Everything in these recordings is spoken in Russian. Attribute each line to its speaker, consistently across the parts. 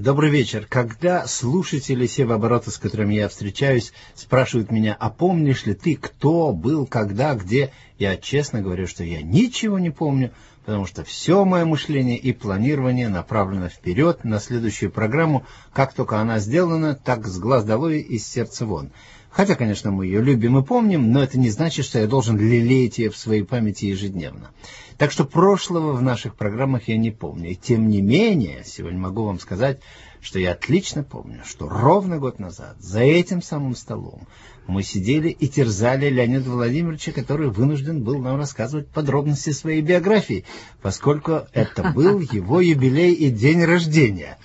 Speaker 1: Добрый вечер. Когда слушатели Севооборота, с которыми я встречаюсь, спрашивают меня, а помнишь ли ты, кто был, когда, где, я честно говорю, что я ничего не помню, потому что все мое мышление и планирование направлено вперед на следующую программу. Как только она сделана, так с глаз долой и с сердца вон. Хотя, конечно, мы ее любим и помним, но это не значит, что я должен лелеять ее в своей памяти ежедневно. Так что прошлого в наших программах я не помню. И тем не менее, сегодня могу вам сказать, что я отлично помню, что ровно год назад за этим самым столом мы сидели и терзали Леонида Владимировича, который вынужден был нам рассказывать подробности своей биографии, поскольку это был его юбилей и день рождения.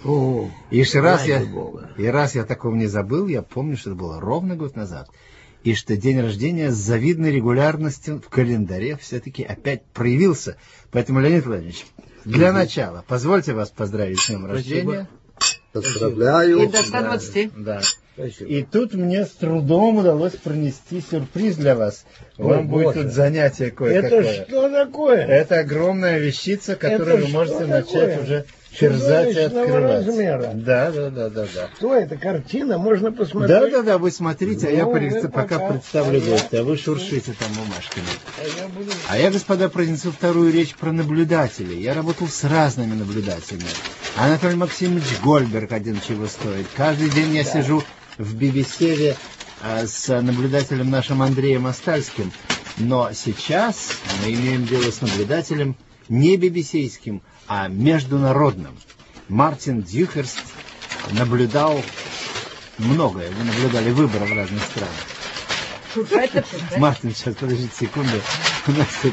Speaker 1: Раз я такого не забыл, я помню, что это было ровно год назад. И что день рождения с завидной регулярностью в календаре все-таки опять проявился. Поэтому, Леонид Владимирович, для начала позвольте вас поздравить с днем рождения.
Speaker 2: Поздравляю.
Speaker 3: И до 120.
Speaker 1: Да. И тут мне с трудом удалось пронести сюрприз для вас. Вам будет тут занятие кое-какое.
Speaker 2: Это что такое?
Speaker 1: Это огромная вещица, которую вы можете начать уже терзать и открывать.
Speaker 2: Размера.
Speaker 1: Да.
Speaker 2: Что это? Картина? Можно посмотреть?
Speaker 1: Да, вы смотрите, а я пока представлю гостя, а вы шуршите там бумажками. А я, господа, произнесу вторую речь про наблюдателей. Я работал с разными наблюдателями. Анатолий Максимович Гольберг один чего стоит. Каждый день я сижу в BBC с наблюдателем нашим Андреем Остальским. Но сейчас мы имеем дело с наблюдателем не BBC-ским, а международным. Мартин Дьюхерст наблюдал многое. Вы наблюдали выборы в разных странах. Мартин, сейчас, подождите секунду. У нас тут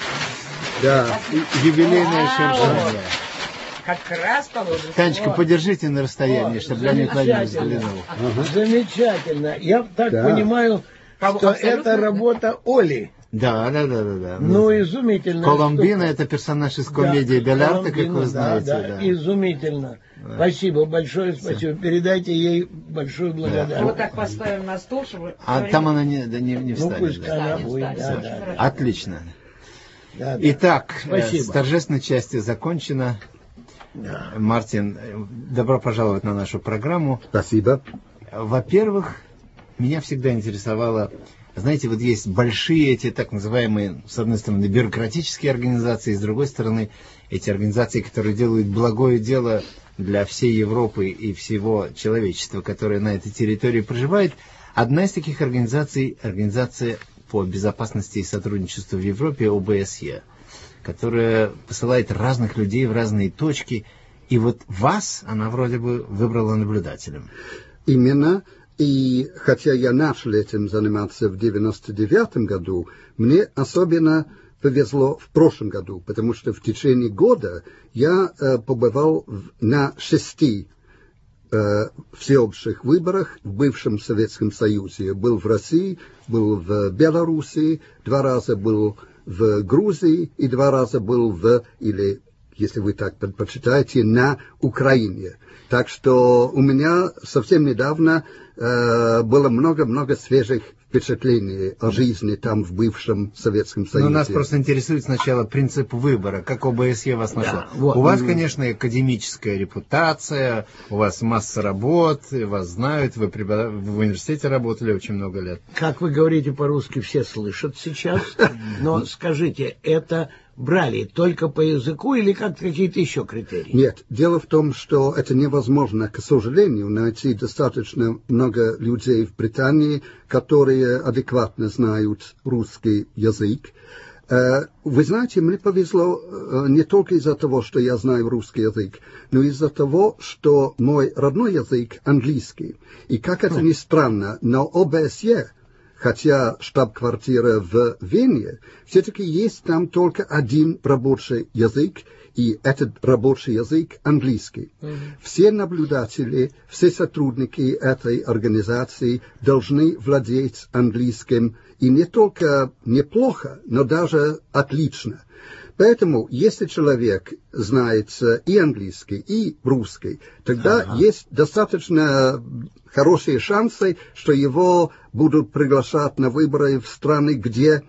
Speaker 1: юбилейное шуршание.
Speaker 3: Как раз положено.
Speaker 1: Танечка, подержите на расстоянии, чтобы Леонид Владимирович взглянул.
Speaker 2: Замечательно. Я так понимаю, что это работа Оли.
Speaker 1: Да.
Speaker 2: Ну, изумительно.
Speaker 1: Коломбина — это персонаж из комедии Белларта, как вы знаете.
Speaker 2: Да. Изумительно. Да. Спасибо, большое спасибо. Передайте ей большую благодарность.
Speaker 3: Вот так поставим на стол, чтобы...
Speaker 1: Там она не встанет.
Speaker 2: Ну, пусть она будет.
Speaker 1: Отлично.
Speaker 2: Да.
Speaker 1: Итак,
Speaker 2: спасибо.
Speaker 1: С торжественной части закончено. Да. Мартин, добро пожаловать на нашу программу.
Speaker 2: Спасибо.
Speaker 1: Во-первых, меня всегда интересовало... Знаете, вот есть большие эти так называемые, с одной стороны, бюрократические организации, с другой стороны, эти организации, которые делают благое дело для всей Европы и всего человечества, которое на этой территории проживает. Одна из таких организаций, организация по безопасности и сотрудничеству в Европе, ОБСЕ, которая посылает разных людей в разные точки. И вот вас она вроде бы выбрала наблюдателем.
Speaker 4: Именно. И хотя я начал этим заниматься в 99 году, мне особенно повезло в прошлом году, потому что в течение года я побывал на 6 всеобщих выборах в бывшем Советском Союзе. Был в России, был в Белоруссии, 2 раза был в Грузии и 2 раза был или, если вы так предпочитаете, на Украине. Так что у меня совсем недавно было много-много свежих впечатлений о жизни там в бывшем Советском Союзе.
Speaker 1: Но нас просто интересует сначала принцип выбора, как ОБСЕ вас нашел. Да, вот. У вас, конечно, академическая репутация, у вас масса работ, вас знают, вы в университете работали очень много лет.
Speaker 2: Как вы говорите по-русски, все слышат сейчас, но скажите, это брали только по языку или какие-то еще критерии?
Speaker 4: Нет, дело в том, что это невозможно, к сожалению, найти достаточно много людей в Британии, которые адекватно знают русский язык. Вы знаете, мне повезло не только из-за того, что я знаю русский язык, но из-за того, что мой родной язык английский. И как это ни странно, но ОБСЕ, хотя штаб-квартира в Вене, все-таки есть там только один рабочий язык, и этот рабочий язык английский. Все наблюдатели, все сотрудники этой организации должны владеть английским, и не только неплохо, но даже отлично. Поэтому, если человек знает и английский, и русский, тогда есть достаточно хорошие шансы, что его будут приглашать на выборы в страны, где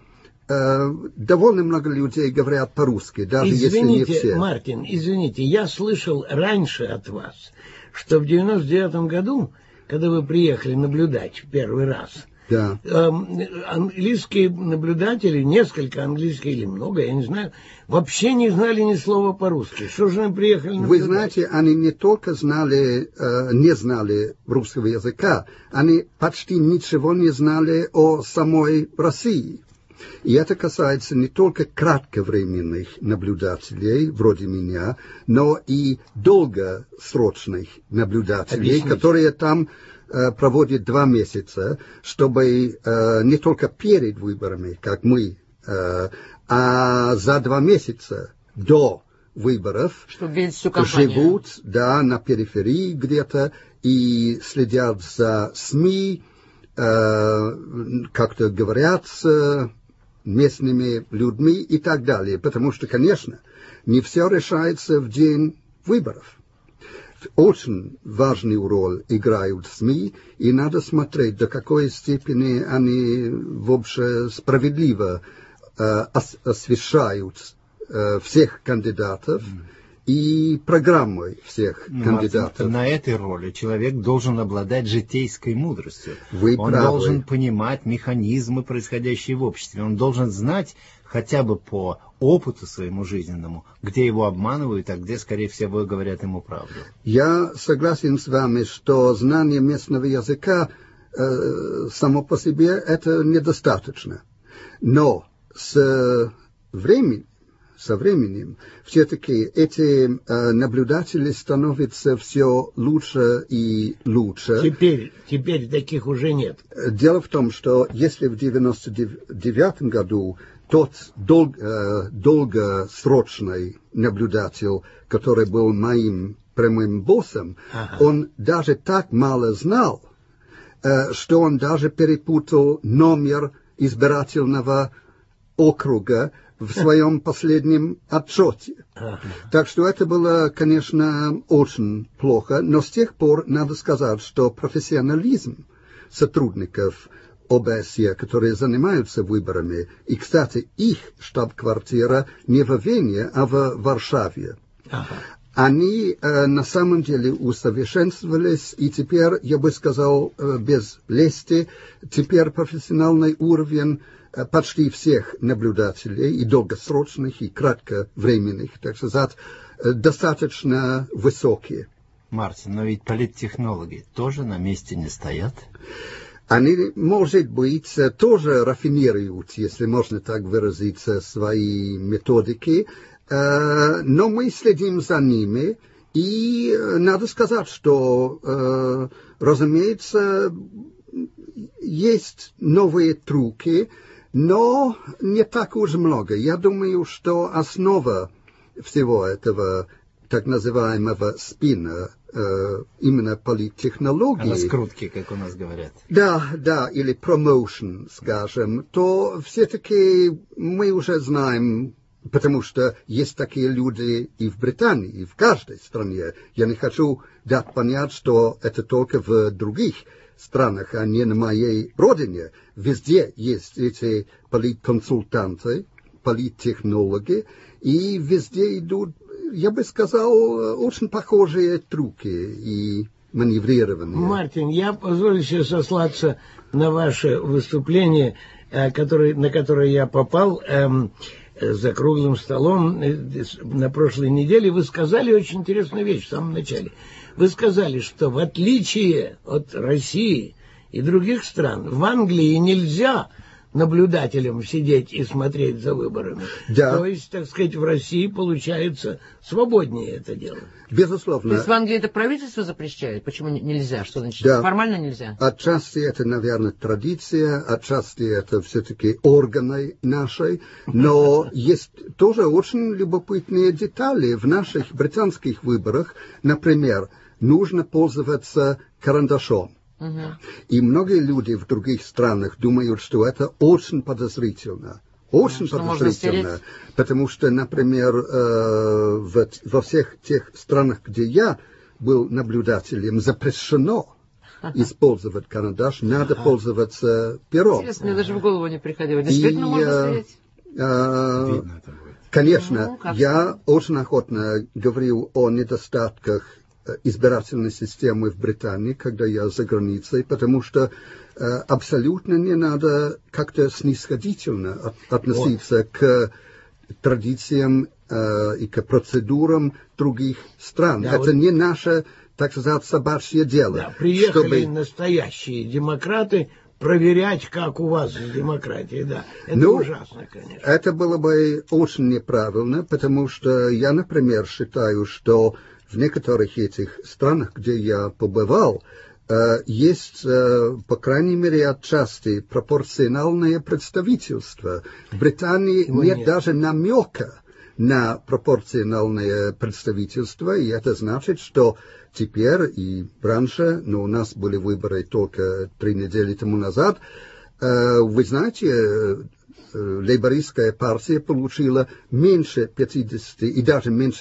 Speaker 4: довольно много людей говорят по-русски, даже если не все.
Speaker 2: Мартин, извините, я слышал раньше от вас, что в 99 году, когда вы приехали наблюдать в первый раз,
Speaker 4: да.
Speaker 2: Английские наблюдатели, несколько английских или много, я не знаю, вообще не знали ни слова по-русски. Что же они приехали наблюдать?
Speaker 4: Вы знаете, они не только не знали русского языка, они почти ничего не знали о самой России. И это касается не только кратковременных наблюдателей, вроде меня, но и долгосрочных наблюдателей,
Speaker 2: Объясните.
Speaker 4: которые там проводят 2 месяца, чтобы не только перед выборами, как мы, а за 2 месяца до выборов
Speaker 3: Чтобы видеть всю компанию.
Speaker 4: живут, да, на периферии где-то и следят за СМИ, как-то говорят с местными людьми и так далее. Потому что, конечно, не все решается в день выборов. Очень важную роль играют СМИ, и надо смотреть, до какой степени они вообще справедливо освещают всех кандидатов и программой всех кандидатов.
Speaker 1: Мартин, на этой роли человек должен обладать житейской мудростью.
Speaker 4: Вы
Speaker 1: Он
Speaker 4: правы.
Speaker 1: должен понимать механизмы, происходящие в обществе. Он должен знать хотя бы по опыту своему жизненному, где его обманывают, а где, скорее всего, говорят ему правду.
Speaker 4: Я согласен с вами, что знание местного языка само по себе это недостаточно. Но со временем все-таки эти наблюдатели становятся все лучше и лучше.
Speaker 2: Теперь таких уже нет.
Speaker 4: Дело в том, что если в 1999 году тот долгосрочный наблюдатель, который был моим прямым боссом, он даже так мало знал, что он даже перепутал номер избирательного округа в своем последнем отчете. Так что это было, конечно, очень плохо, но с тех пор надо сказать, что профессионализм сотрудников ОБСЕ, которые занимаются выборами, и, кстати, их штаб-квартира не в Вене, а в Варшаве. Они на самом деле усовершенствовались, и теперь, я бы сказал, без лести, теперь профессиональный уровень почти всех наблюдателей, и долгосрочных, и кратковременных, так сказать, достаточно высокие.
Speaker 1: Мартин, но ведь политтехнологи тоже на месте не стоят.
Speaker 4: Они, может быть, тоже рафинируют, если можно так выразиться, свои методики, но мы следим за ними, и надо сказать, что, разумеется, есть новые трюки, но не так уж много. Я думаю, что основа всего этого так называемого спина, именно политтехнологии.
Speaker 1: Раскрутки, как у нас говорят.
Speaker 4: Да, или промоушен, скажем, то все-таки мы уже знаем, потому что есть такие люди и в Британии, и в каждой стране. Я не хочу дать понять, что это только в других странах, а не на моей родине. Везде есть эти политконсультанты, политтехнологи, и везде идут, я бы сказал, очень похожие трюки и маневрирование.
Speaker 2: Мартин, я позволю себе сослаться на ваше выступление, на которое я попал за круглым столом на прошлой неделе. Вы сказали очень интересную вещь в самом начале. Вы сказали, что в отличие от России и других стран, в Англии нельзя наблюдателям сидеть и смотреть за выборами.
Speaker 4: Да.
Speaker 2: То есть, так сказать, в России получается свободнее это дело.
Speaker 4: Безусловно.
Speaker 3: То есть в Англии это правительство запрещает? Почему нельзя? Что значит?
Speaker 4: Да.
Speaker 3: Формально нельзя?
Speaker 4: Отчасти это, наверное, традиция, отчасти это все-таки органы наши, но есть тоже очень любопытные детали в наших британских выборах. Например, нужно пользоваться карандашом. И многие люди в других странах думают, что это очень подозрительно. Очень подозрительно. Потому что, например, во всех тех странах, где я был наблюдателем, запрещено использовать карандаш, надо пользоваться пером.
Speaker 3: Интересно, мне даже в голову не приходило. Действительно, можно стоять.
Speaker 1: Видно это будет.
Speaker 4: Конечно, я очень охотно говорил о недостатках избирательной системы в Британии, когда я за границей, потому что абсолютно не надо как-то снисходительно относиться к традициям и к процедурам других стран.
Speaker 2: Да,
Speaker 4: это не наше, так сказать, собачье дело.
Speaker 2: Да, приехали настоящие демократы проверять, как у вас с демократией, да. Это ужасно, конечно.
Speaker 4: Это было бы очень неправильно, потому что я, например, считаю, что в некоторых этих странах, где я побывал, есть, по крайней мере, отчасти пропорциональное представительство. В Британии нет даже намека на пропорциональное представительство, и это значит, что теперь и раньше, но у нас были выборы только 3 недели тому назад, вы знаете, лейбористская партия получила меньше 50 и даже меньше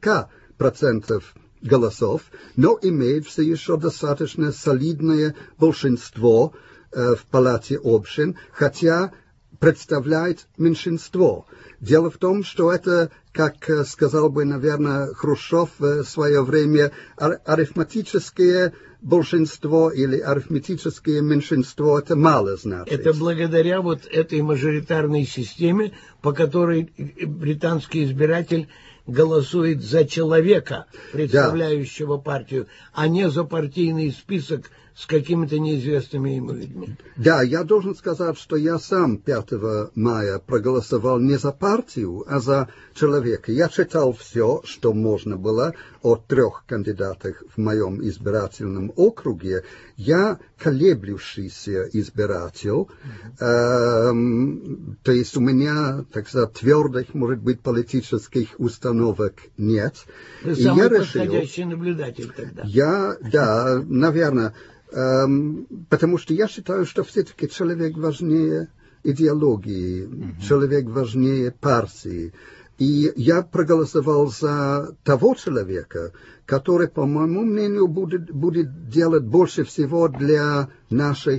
Speaker 4: 40% голосов, но имеет все еще достаточно солидное большинство в Палате общин, хотя представляет меньшинство. Дело в том, что это, как сказал бы, наверное, Хрущев в свое время, арифметическое большинство или арифметическое меньшинство, это мало значит.
Speaker 2: Это благодаря вот этой мажоритарной системе, по которой британский избиратель голосует за человека, представляющего партию, а не за партийный список с какими-то неизвестными ему людьми.
Speaker 4: Да, я должен сказать, что я сам 5 мая проголосовал не за партию, а за человека. Я читал все, что можно было о 3 кандидатах в моем избирательном округе. Я колеблющийся избиратель, то есть у меня, так сказать, твердых, может быть, политических установок нет.
Speaker 2: Вы самый подходящий наблюдатель тогда.
Speaker 4: Да, наверное. Потому что я считаю, что все-таки человек важнее идеологии, человек важнее партии. И я проголосовал за того человека, который, по моему мнению, будет делать больше всего для наших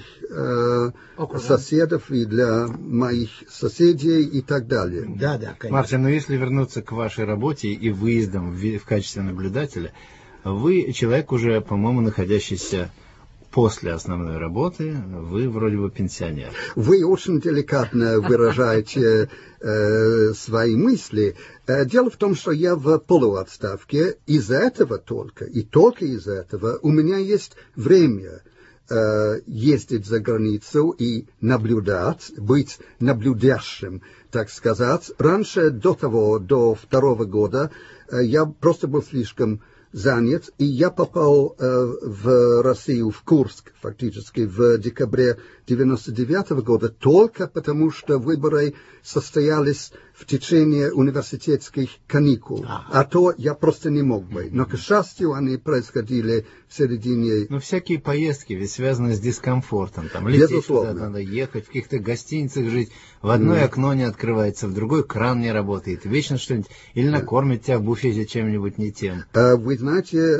Speaker 4: соседов и для моих соседей и так далее.
Speaker 2: Да, конечно.
Speaker 1: Мартин, но если вернуться к вашей работе и выездам в качестве наблюдателя, вы человек уже, по-моему, находящийся после основной работы, вы вроде бы пенсионер.
Speaker 4: Вы очень деликатно выражаете свои мысли. Дело в том, что я в полуотставке. Из-за этого только, и только из-за этого у меня есть время ездить за границу и наблюдать, быть наблюдящим, так сказать. Раньше, до 2 года, я просто был слишком занят, и я попал в Россию, в Курск, фактически, в декабре 1999 года, только потому, что выборы состоялись в течение университетских каникул. А то я просто не мог бы. Но, к счастью, они происходили в середине...
Speaker 1: Но всякие поездки ведь связаны с дискомфортом. Там лететь туда, надо ехать, в каких-то гостиницах жить. В одной окно не открывается, в другой кран не работает. Вечно что-нибудь... Или накормят тебя в буфете чем-нибудь не тем.
Speaker 4: Вы знаете,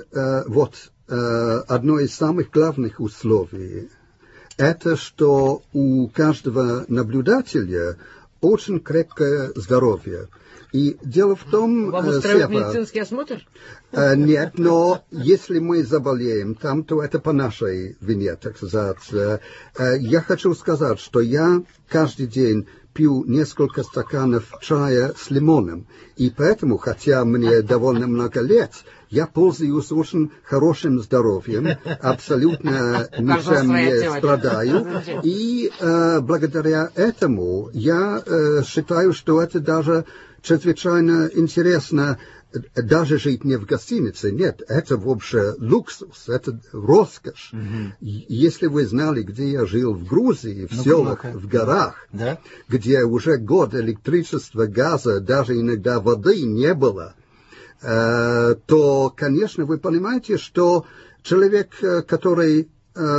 Speaker 4: одно из самых главных условий — это что у каждого наблюдателя очень крепкое здоровье. И дело в том...
Speaker 3: Вам устраивает медицинский осмотр?
Speaker 4: Нет, но если мы заболеем там, то это по нашей вине, так сказать. Я хочу сказать, что я каждый день пью несколько стаканов чая с лимоном. И поэтому, хотя мне довольно много лет, я пользуюсь очень хорошим здоровьем, абсолютно ничем не страдаю. И благодаря этому я считаю, что это даже чрезвычайно интересно, даже жить не в гостинице. Нет, это вообще луксус, это роскошь. Если вы знали, где я жил в Грузии, в селах, в горах, где уже год электричества, газа, даже иногда воды не было, то, конечно, вы понимаете, что человек, который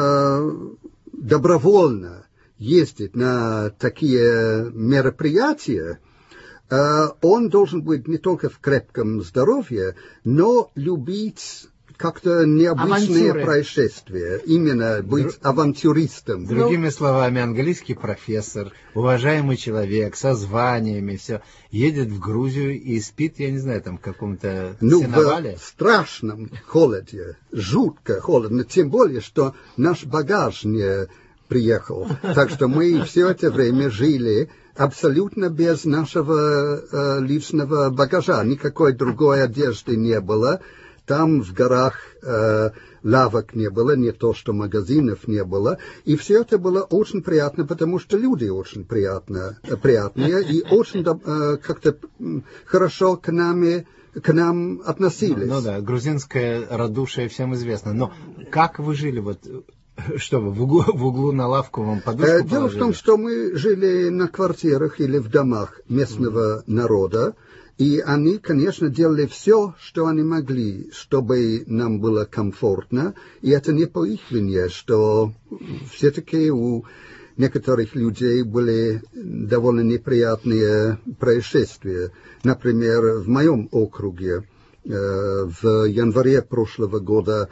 Speaker 4: добровольно ездит на такие мероприятия, он должен быть не только в крепком здоровье, но любить как-то необычное происшествие. Именно быть авантюристом.
Speaker 1: Другими словами, английский профессор, уважаемый человек, со званиями, все, едет в Грузию и спит, я не знаю, там в каком-то сеновале.
Speaker 4: В страшном холоде, жутко холодно, тем более, что наш багаж не приехал. Так что мы все это время жили абсолютно без нашего личного багажа. Никакой другой одежды не было. Там в горах лавок не было, не то что магазинов не было. И все это было очень приятно, потому что люди очень приятные и очень как-то хорошо к нам относились.
Speaker 1: Ну да, грузинское радушие всем известно. Но как вы жили вот... Что вы, в углу на лавку вам подушку положили?
Speaker 4: Дело в том, что мы жили на квартирах или в домах местного народа, и они, конечно, делали все, что они могли, чтобы нам было комфортно, и это не по их вине, что все-таки у некоторых людей были довольно неприятные происшествия. Например, в моем округе в январе прошлого года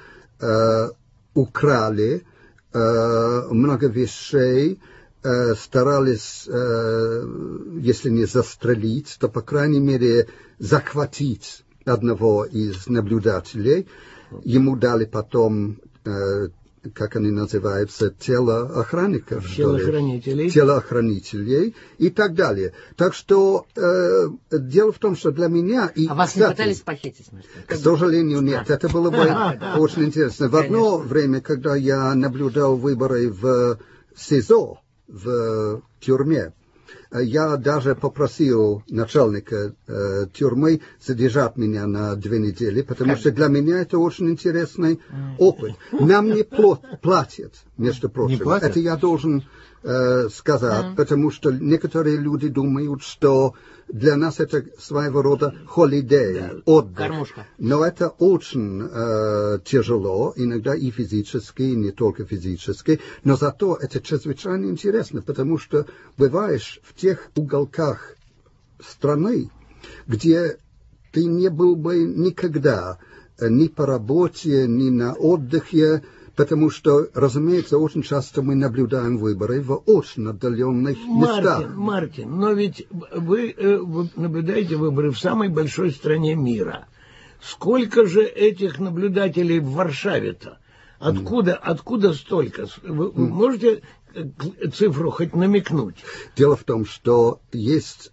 Speaker 4: украли много вещей, старались, если не застрелить, то, по крайней мере, захватить одного из наблюдателей. Ему дали потом, как они называются, телоохранников. Телоохранителей и так далее. Так что дело в том, что для меня...
Speaker 3: А вас не пытались похитить?
Speaker 4: К сожалению, нет. Это было бы очень интересно. В одно время, когда я наблюдал выборы в СИЗО, в тюрьме, я даже попросил начальника тюрьмы задержать меня на 2 недели, потому что для меня это очень интересный опыт. Нам не платят, между прочим. Это я должен сказать, потому что некоторые люди думают, что для нас это своего рода holiday, отдых.
Speaker 3: Кормушка.
Speaker 4: Но это очень тяжело, иногда и физически, и не только физически, но зато это чрезвычайно интересно, потому что бываешь в тех уголках страны, где ты не был бы никогда ни по работе, ни на отдыхе, потому что, разумеется, очень часто мы наблюдаем выборы в очень отдаленных местах.
Speaker 2: Мартин, но ведь вы наблюдаете выборы в самой большой стране мира. Сколько же этих наблюдателей в Варшаве-то? Откуда столько? Вы можете цифру хоть намекнуть?
Speaker 4: Дело в том, что есть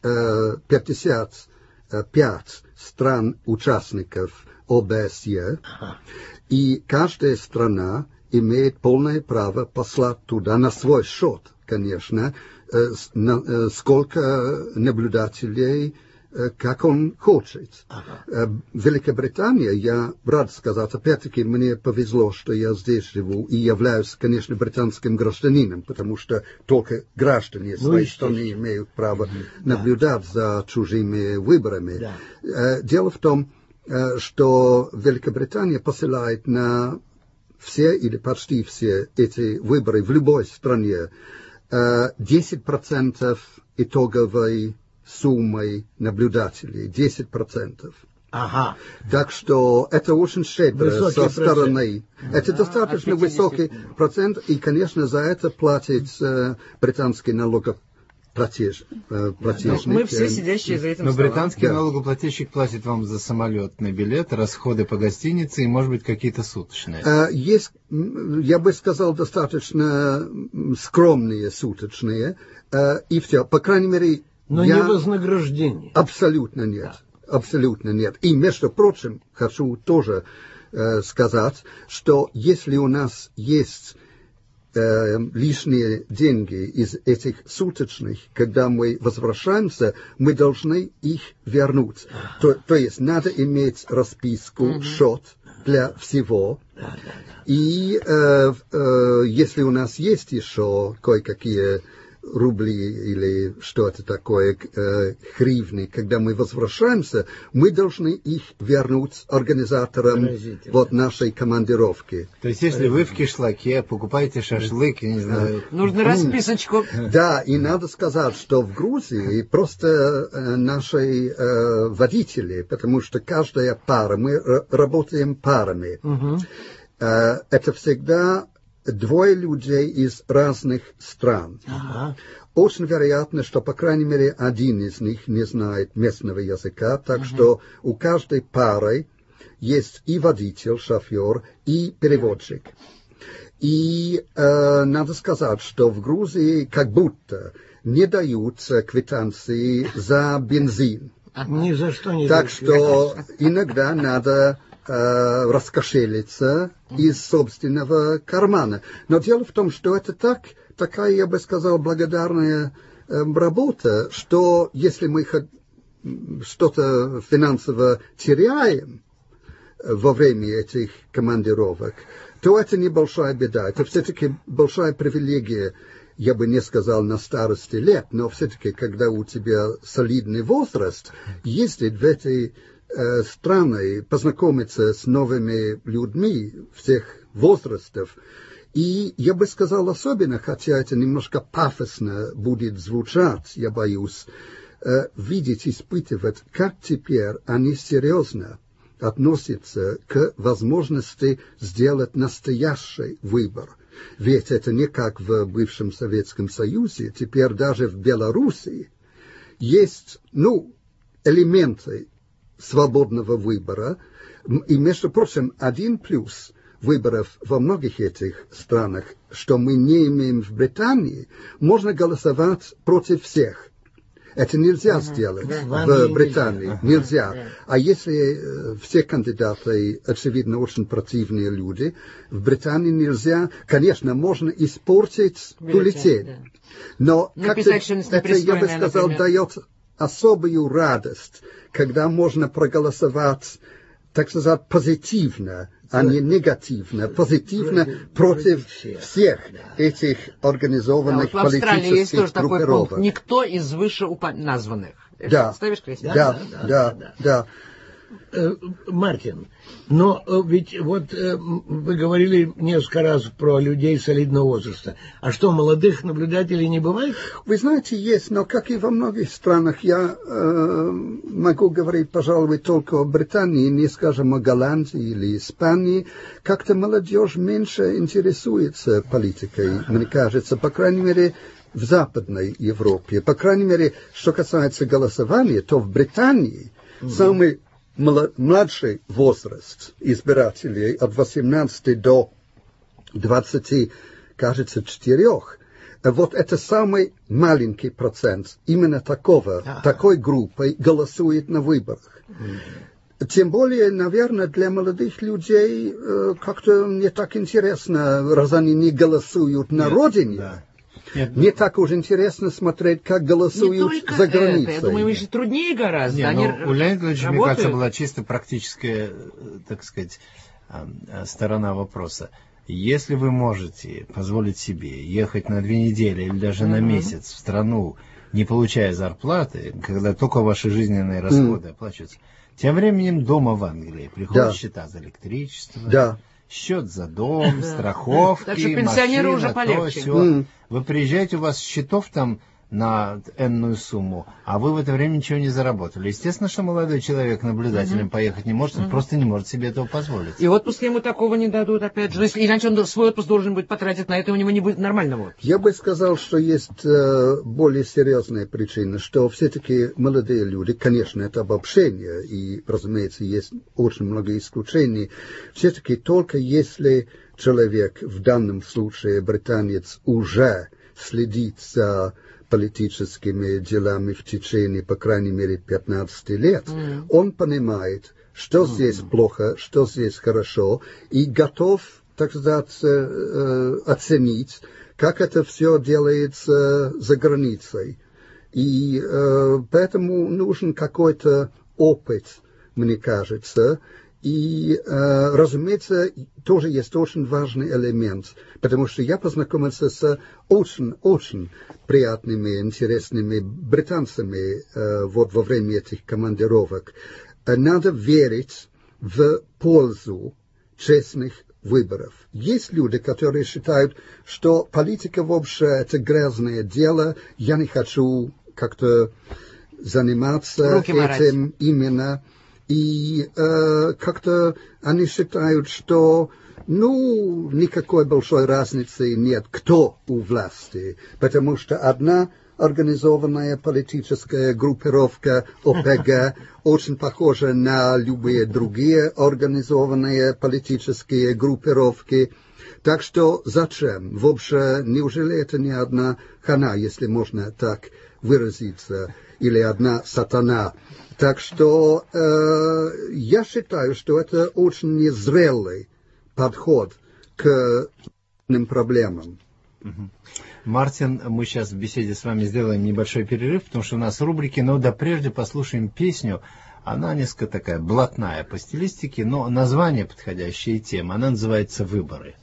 Speaker 4: 55 стран-участников ОБСЕ, и каждая страна имеет полное право послать туда на свой счет, конечно, сколько наблюдателей, как он хочет. Великобритания, я рад сказать, опять-таки мне повезло, что я здесь живу и являюсь, конечно, британским гражданином, потому что только граждане своей страны имеют право наблюдать за чужими выборами. Дело в том, что Великобритания посылает на все или почти все эти выборы в любой стране 10% итоговой суммы наблюдателей. 10%.
Speaker 2: Ага.
Speaker 4: Так что это очень щедро со стороны. Это достаточно высокий процент, и, конечно, за это платит британский налогоплательщик.
Speaker 3: Мы все сидящие за этим
Speaker 1: Но
Speaker 3: столом.
Speaker 1: британский налогоплательщик платит вам за самолетный билет, расходы по гостинице и, может быть, какие-то суточные.
Speaker 4: Есть, я бы сказал, достаточно скромные суточные, и все. По крайней мере...
Speaker 2: Но не вознаграждение.
Speaker 4: Абсолютно нет. Да. Абсолютно нет. И, между прочим, хочу тоже сказать, что если у нас есть лишние деньги из этих суточных, когда мы возвращаемся, мы должны их вернуть. То есть надо иметь расписку, счет для всего. И если у нас есть еще кое-какие рубли или что это такое, гривны, когда мы возвращаемся, мы должны их вернуть организаторам вот нашей командировки.
Speaker 1: То есть, если вы в Кишлаке покупаете шашлык, я не знаю...
Speaker 3: Нужно расписочку.
Speaker 4: Да, и надо сказать, что в Грузии просто наши водители, потому что каждая пара, мы работаем парами, это всегда двое людей из разных стран. Очень вероятно, что, по крайней мере, один из них не знает местного языка, так что у каждой пары есть и водитель, шофер, и переводчик. И надо сказать, что в Грузии как будто не дают квитанции за бензин.
Speaker 2: Ни за что не
Speaker 4: Так
Speaker 2: дают.
Speaker 4: что иногда надо раскошелиться из собственного кармана. Но дело в том, что это такая, я бы сказал, благодарная работа, что если мы что-то финансово теряем во время этих командировок, то это небольшая беда. Это все-таки большая привилегия, я бы не сказал на старости лет, но все-таки, когда у тебя солидный возраст, ездить в эти страны, познакомиться с новыми людьми всех возрастов. И я бы сказал особенно, хотя это немножко пафосно будет звучать, я боюсь, видеть, испытывать, как теперь они серьезно относятся к возможности сделать настоящий выбор. Ведь это не как в бывшем Советском Союзе, теперь даже в Белоруссии есть, элементы свободного выбора. И, между прочим, один плюс выборов во многих этих странах, что мы не имеем в Британии, можно голосовать против всех. Это нельзя сделать в Британии. Нельзя. А если все кандидаты, очевидно, очень противные люди, в Британии нельзя. Конечно, можно испортить бюллетень. Но как-то это, я бы сказал, дает особую радость, когда можно проголосовать, так сказать, позитивно, а не негативно, позитивно против всех этих организованных
Speaker 3: в Австралии есть тоже
Speaker 4: политических
Speaker 3: такой
Speaker 4: группировок.
Speaker 3: пункт. Никто из вышеназванных.
Speaker 4: Да.
Speaker 3: Ставишь крест?
Speaker 4: Да.
Speaker 2: Мартин, но ведь вот вы говорили несколько раз про людей солидного возраста. А что, молодых наблюдателей не бывает?
Speaker 4: Вы знаете, есть, но как и во многих странах, я могу говорить, пожалуй, только о Британии, не скажем о Голландии или Испании. Как-то молодежь меньше интересуется политикой, мне кажется, по крайней мере, в Западной Европе. По крайней мере, что касается голосования, то в Британии самый младший возраст избирателей от 18 до 20, кажется, 4. Вот это самый маленький процент именно такой группы голосует на выборах. Тем более, наверное, для молодых людей как-то не так интересно, раз они не голосуют на родине.
Speaker 1: Да.
Speaker 4: Не так уж интересно смотреть, как голосуют за границей.
Speaker 3: Я думаю, им еще труднее гораздо.
Speaker 1: У Леонида Ильича, мне кажется, была чисто практическая, так сказать, сторона вопроса. Если вы можете позволить себе ехать на 2 недели или даже на месяц в страну, не получая зарплаты, когда только ваши жизненные расходы оплачиваются, тем временем дома в Англии приходят счета за электричество, счет за дом, страховки,
Speaker 3: так что пенсионеры
Speaker 1: машина,
Speaker 3: уже полегче.
Speaker 1: то, сё. Вы приезжаете, у вас счетов там на энную сумму, а вы в это время ничего не заработали. Естественно, что молодой человек наблюдателем поехать не может, он просто не может себе этого позволить.
Speaker 3: И отпуск ему такого не дадут, опять же. Иначе он свой отпуск должен будет потратить на это, у него не будет нормального отпуска.
Speaker 4: Я бы сказал, что есть более серьезная причина, что все-таки молодые люди, конечно, это обобщение, и, разумеется, есть очень много исключений, все-таки только если человек, в данном случае британец, уже следит за политическими делами в течение, по крайней мере, 15 лет, он понимает, что здесь плохо, что здесь хорошо, и готов, так сказать, оценить, как это все делается за границей. И поэтому нужен какой-то опыт, мне кажется, И, разумеется, тоже есть очень важный элемент, потому что я познакомился с очень приятными, интересными британцами вот во время этих командировок. Надо верить в пользу честных выборов. Есть люди, которые считают, что политика вообще это грязное дело, я не хочу как-то заниматься этим именно. И как-то они считают, что никакой большой разницы нет, кто у власти, потому что одна организованная политическая группировка ОПГ очень похожа на любые другие организованные политические группировки. Так что зачем? Вообще, неужели это не одна хана, если можно так выразиться, или одна сатана? Так что я считаю, что это очень незрелый подход к проблемам.
Speaker 1: Мартин, мы сейчас в беседе с вами сделаем небольшой перерыв, потому что у нас рубрики, но прежде послушаем песню. Она несколько такая блатная по стилистике, но название подходящее тем. Она называется «Выборы».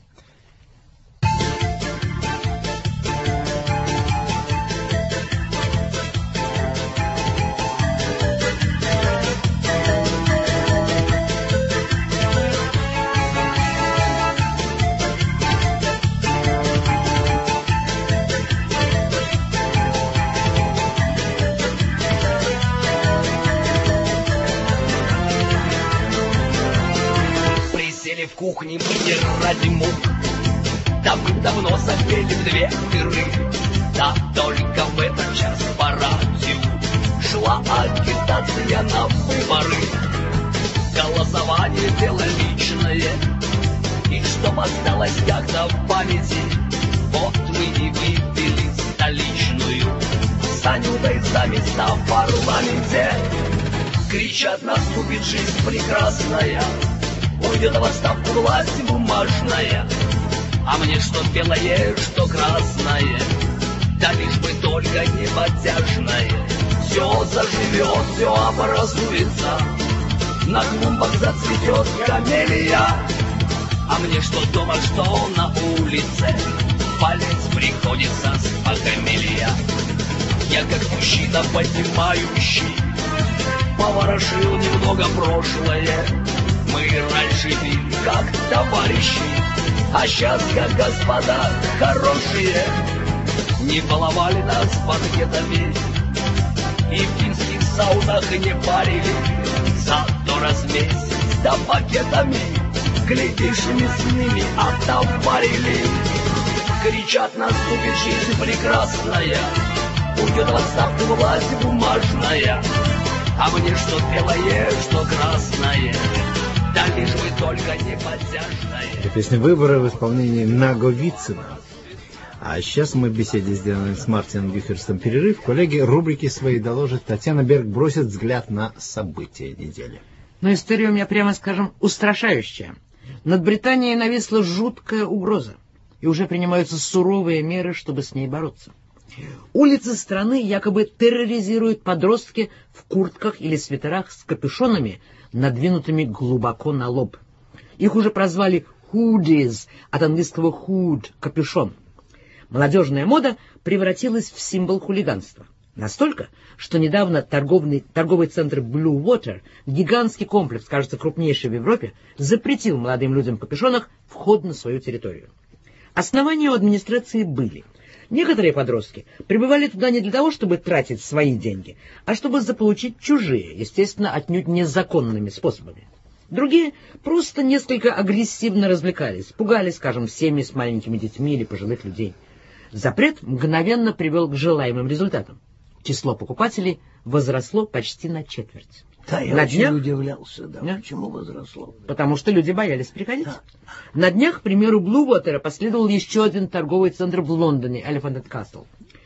Speaker 5: В кухне мы не ради мук давным-давно запели в две дыры. Да только в этот час по радио шла агитация на выборы. Голосование — дело личное, и чтоб осталось как-то в памяти, вот мы и выпили столичную с Анютой за места в парламенте. Кричат, наступит жизнь прекрасная, уйдет в отставку власть бумажная. А мне что белое, что красное, да лишь бы только не подтяжное. Все заживет, все образуется, на клумбах зацветет камелия. А мне что дома, что на улице, палец приходится с похмелья. Я как мужчина поднимающий поворошил немного прошлое. Мы раньше пили как товарищи, а сейчас как господа хорошие. Не баловали нас банкетами и в финских саунах не парили. Зато раз в месяц да пакетами, глядишь, мы с ними отоварили. Кричат, наступит жизнь прекрасная, уйдет в отставку власть бумажная. А мне что белое, что красное, да лишь бы только не подтяжное.
Speaker 1: Это песня «Выборы» в исполнении Наговицына. А сейчас мы в беседе сделаем с Мартином Бюхерстом перерыв. Коллеги рубрики свои доложат. Татьяна Берг бросит взгляд на события недели.
Speaker 3: Но история у меня, прямо скажем, устрашающая. Над Британией нависла жуткая угроза, и уже принимаются суровые меры, чтобы с ней бороться. Улицы страны якобы терроризируют подростки в куртках или свитерах с капюшонами, надвинутыми глубоко на лоб. Их уже прозвали «hoodies», от английского «hood» — капюшон. Молодежная мода превратилась в символ хулиганства. Настолько, что недавно торговый центр Blue Water, гигантский комплекс, кажется, крупнейший в Европе, запретил молодым людям в капюшонах вход на свою территорию. Основания у администрации были. Некоторые подростки прибывали туда не для того, чтобы тратить свои деньги, а чтобы заполучить чужие, естественно, отнюдь незаконными способами. Другие просто несколько агрессивно развлекались, пугали, скажем, семьи с маленькими детьми или пожилых людей. Запрет мгновенно привел к желаемым результатам. Число покупателей возросло почти на четверть.
Speaker 2: Да, я очень удивлялся, почему возросло.
Speaker 3: Потому что люди боялись приходить. Да. На днях, к примеру, Blue Water последовал еще один торговый центр в Лондоне, Elephant and Castle.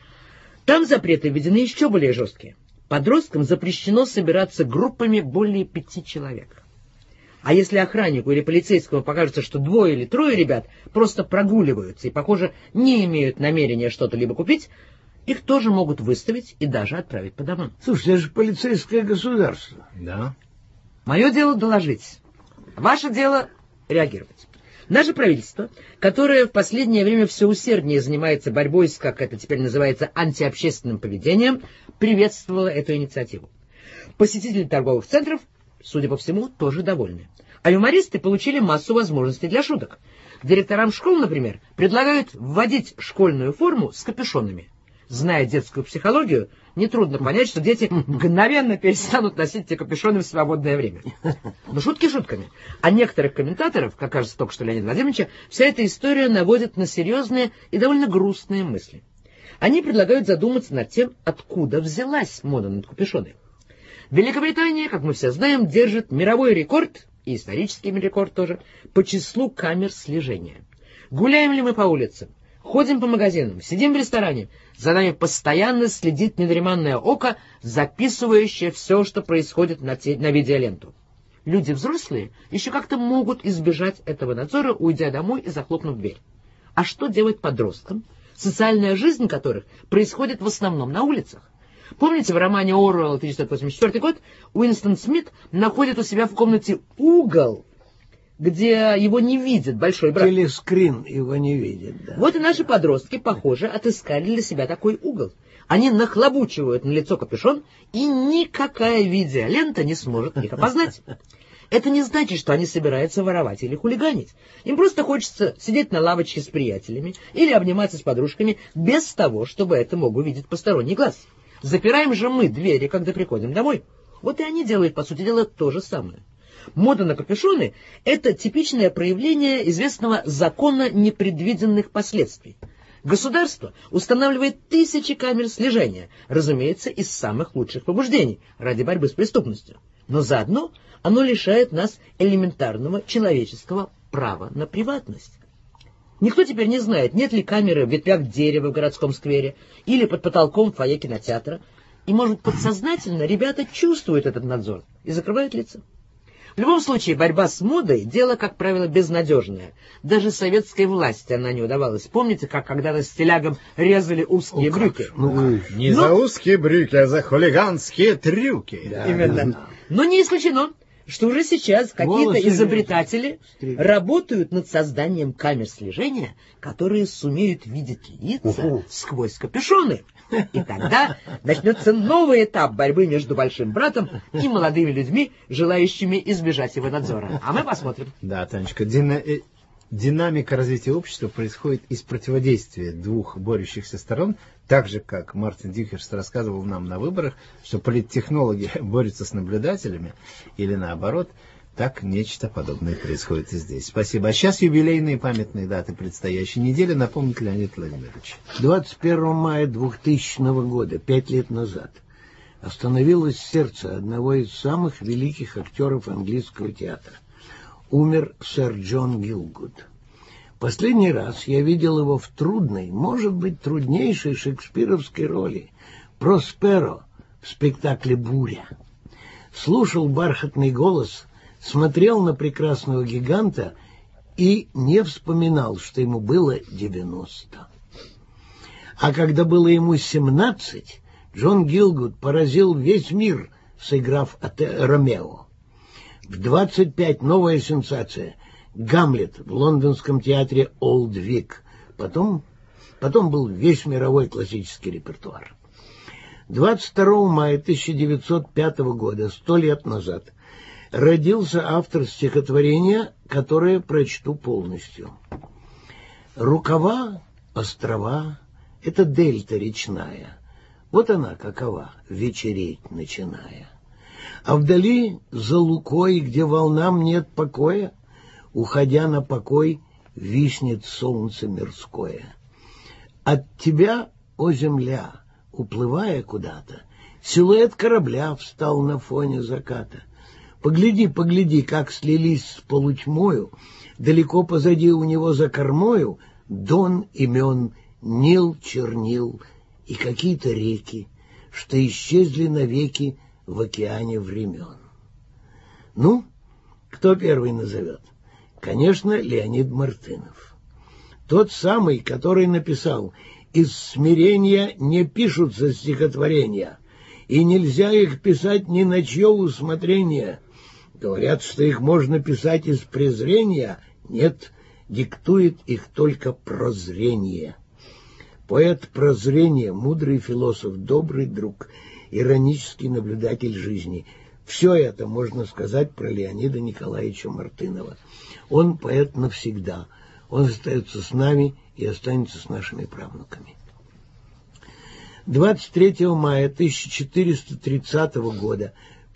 Speaker 3: Там запреты введены еще более жесткие. Подросткам запрещено собираться группами более 5 человек. А если охраннику или полицейскому покажется, что 2 или 3 ребят просто прогуливаются и, похоже, не имеют намерения что-то либо купить, их тоже могут выставить и даже отправить по домам.
Speaker 2: Слушай, это же полицейское государство.
Speaker 1: Да.
Speaker 3: Мое дело доложить. Ваше дело реагировать. Наше правительство, которое в последнее время все усерднее занимается борьбой с, как это теперь называется, антиобщественным поведением, приветствовало эту инициативу. Посетители торговых центров, судя по всему, тоже довольны. А юмористы получили массу возможностей для шуток. Директорам школ, например, предлагают вводить школьную форму с капюшонами. Зная детскую психологию, нетрудно понять, что дети мгновенно перестанут носить эти капюшоны в свободное время. Но шутки шутками. А некоторых комментаторов, как кажется только что Леонида Владимировича, вся эта история наводит на серьезные и довольно грустные мысли. Они предлагают задуматься над тем, откуда взялась мода на капюшоны. Великобритания, как мы все знаем, держит мировой рекорд, и исторический рекорд тоже, по числу камер слежения. Гуляем ли мы по улицам, ходим по магазинам, сидим в ресторане, за нами постоянно следит недреманное око, записывающее все, что происходит на видеоленту. Люди взрослые еще как-то могут избежать этого надзора, уйдя домой и захлопнув дверь. А что делать подросткам, социальная жизнь которых происходит в основном на улицах? Помните, в романе Оруэлла 1984 год Уинстон Смит находит у себя в комнате угол, где его не видит большой брат.
Speaker 2: Телескрин его не видит, да.
Speaker 3: Вот и наши подростки, похоже, отыскали для себя такой угол. Они нахлобучивают на лицо капюшон, и никакая видеолента не сможет их опознать. Это не значит, что они собираются воровать или хулиганить. Им просто хочется сидеть на лавочке с приятелями или обниматься с подружками без того, чтобы это мог увидеть посторонний глаз. Запираем же мы двери, когда приходим домой. Вот и они делают, по сути дела, то же самое. Мода на капюшоны – это типичное проявление известного закона непредвиденных последствий. Государство устанавливает тысячи камер слежения, разумеется, из самых лучших побуждений, ради борьбы с преступностью. Но заодно оно лишает нас элементарного человеческого права на приватность. Никто теперь не знает, нет ли камеры в ветвях дерева в городском сквере или под потолком в фойе кинотеатра. И, может, подсознательно ребята чувствуют этот надзор и закрывают лица. В любом случае, борьба с модой – дело, как правило, безнадежное. Даже советской власти она не удавалась. Помните, как когда-то стилягам резали узкие брюки?
Speaker 1: Не за узкие брюки, а за хулиганские трюки.
Speaker 2: Да,
Speaker 3: Именно.
Speaker 2: да.
Speaker 3: Но не исключено, что уже сейчас какие-то изобретатели работают над созданием камер слежения, которые сумеют видеть лица сквозь капюшоны. И тогда начнется новый этап борьбы между большим братом и молодыми людьми, желающими избежать его надзора. А мы посмотрим.
Speaker 1: Да, Танечка, динамика развития общества происходит из противодействия двух борющихся сторон, так же, как Мартин Дюкерс рассказывал нам на выборах, что политтехнологи борются с наблюдателями, или наоборот, так нечто подобное происходит и здесь. Спасибо. А сейчас юбилейные памятные даты предстоящей недели напомнит Леонид Владимирович.
Speaker 2: 21 мая 2000 года, 5 лет назад, остановилось сердце одного из самых великих актеров английского театра. Умер сэр Джон Гилгуд. Последний раз я видел его в трудной, может быть, труднейшей шекспировской роли Просперо в спектакле «Буря». Слушал бархатный голос, смотрел на прекрасного гиганта и не вспоминал, что ему было 90. А когда было ему 17, Джон Гилгуд поразил весь мир, сыграв Ромео. В 25 новая сенсация — «Гамлет» в лондонском театре «Олд Вик». Потом был весь мировой классический репертуар. 22 мая 1905 года, 100 лет назад, родился автор стихотворения, которое прочту полностью. «Рукава, острова — это дельта речная, вот она какова, вечереть начиная. А вдали, за лукой, где волнам нет покоя, уходя на покой, виснет солнце мирское. От тебя, о земля, уплывая куда-то, силуэт корабля встал на фоне заката. Погляди, погляди, как слились с полутьмою, далеко позади у него за кормою Дон имен, Нил чернил и какие-то реки, что исчезли навеки в океане времен». Ну, кто первый назовет? Конечно, Леонид Мартынов. Тот самый, который написал: «Из смирения не пишутся стихотворения, и нельзя их писать ни на чье усмотрение. Говорят, что их можно писать из презрения. Нет, диктует их только прозрение. Поэт прозрения, мудрый философ, добрый друг, иронический наблюдатель жизни. Все это можно сказать про Леонида Николаевича Мартынова. Он поэт навсегда. Он остается с нами и останется с нашими правнуками. 23 мая 1430 года,